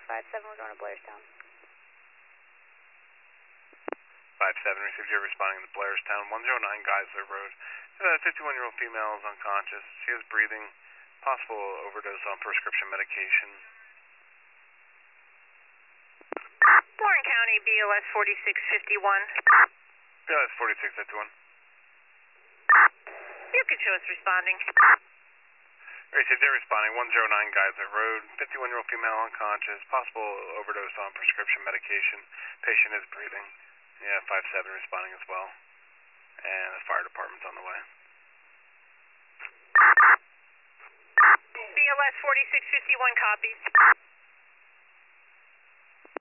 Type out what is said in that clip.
5-7, we're going to Blairstown. 5-7, received you responding to Blairstown, 109 Geisler Road. 51-year-old female is unconscious. She is breathing. Possible overdose on prescription medication. Warren County, BLS 4651. BLS 4651. You can show us responding. Received you responding, 109 Geisler Road. 51-year-old female unconscious. Possible overdose on prescription medication. Patient is breathing. Yeah, 5-7 responding as well. And the fire department's on the way. BLS 4651 copies.